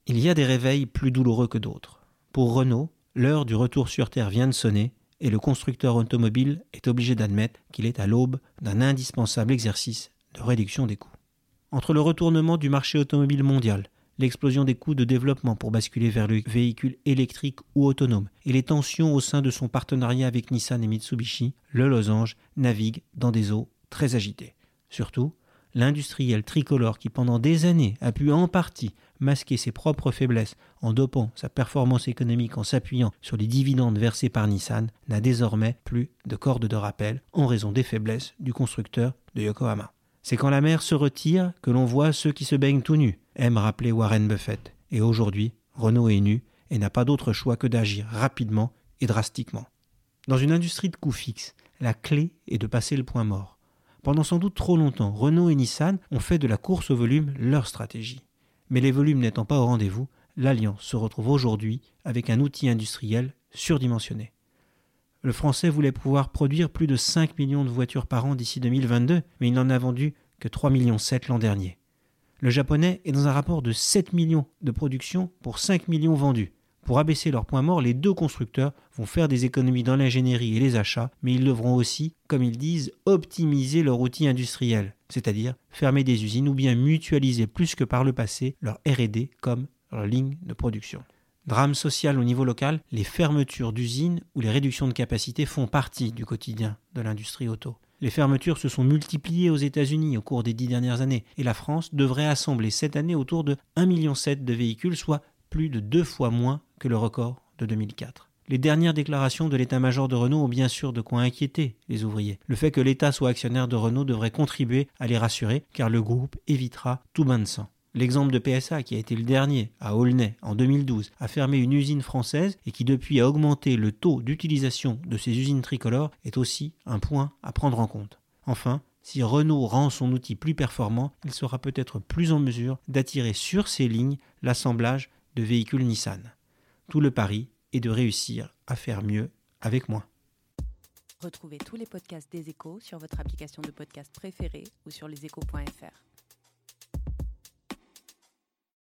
Il y a des réveils plus douloureux que d'autres. Pour Renault, l'heure du retour sur Terre vient de sonner et le constructeur automobile est obligé d'admettre qu'il est à l'aube d'un indispensable exercice de réduction des coûts. Entre le retournement du marché automobile mondial, l'explosion des coûts de développement pour basculer vers le véhicule électrique ou autonome et les tensions au sein de son partenariat avec Nissan et Mitsubishi, le losange navigue dans des eaux très agitées. Surtout, l'industriel tricolore qui pendant des années a pu en partie masquer ses propres faiblesses en dopant sa performance économique en s'appuyant sur les dividendes versés par Nissan n'a désormais plus de corde de rappel en raison des faiblesses du constructeur de Yokohama. C'est quand la mer se retire que l'on voit ceux qui se baignent tout nus, aime rappeler Warren Buffett. Et aujourd'hui, Renault est nu et n'a pas d'autre choix que d'agir rapidement et drastiquement. Dans une industrie de coûts fixes, la clé est de passer le point mort. Pendant sans doute trop longtemps, Renault et Nissan ont fait de la course au volume leur stratégie. Mais les volumes n'étant pas au rendez-vous, l'Alliance se retrouve aujourd'hui avec un outil industriel surdimensionné. Le Français voulait pouvoir produire plus de 5 millions de voitures par an d'ici 2022, mais il n'en a vendu que 3,7 millions l'an dernier. Le Japonais est dans un rapport de 7 millions de production pour 5 millions vendus. Pour abaisser leur point mort, les deux constructeurs vont faire des économies dans l'ingénierie et les achats, mais ils devront aussi, comme ils disent, optimiser leur outil industriel, c'est-à-dire fermer des usines ou bien mutualiser plus que par le passé leur R&D comme leur ligne de production. Drame social au niveau local, les fermetures d'usines ou les réductions de capacité font partie du quotidien de l'industrie auto. Les fermetures se sont multipliées aux États-Unis au cours des 10 dernières années et la France devrait assembler cette année autour de 1,7 million de véhicules, soit plus de 2 fois moins que le record de 2004. Les dernières déclarations de l'état-major de Renault ont bien sûr de quoi inquiéter les ouvriers. Le fait que l'État soit actionnaire de Renault devrait contribuer à les rassurer car le groupe évitera tout bain de sang. L'exemple de PSA, qui a été le dernier, à Aulnay, en 2012, a fermé une usine française et qui depuis a augmenté le taux d'utilisation de ces usines tricolores, est aussi un point à prendre en compte. Enfin, si Renault rend son outil plus performant, il sera peut-être plus en mesure d'attirer sur ses lignes l'assemblage de véhicules Nissan. Tout le pari est de réussir à faire mieux avec moins. Retrouvez tous les podcasts des Échos sur votre application de podcast préférée ou sur leséchos.fr.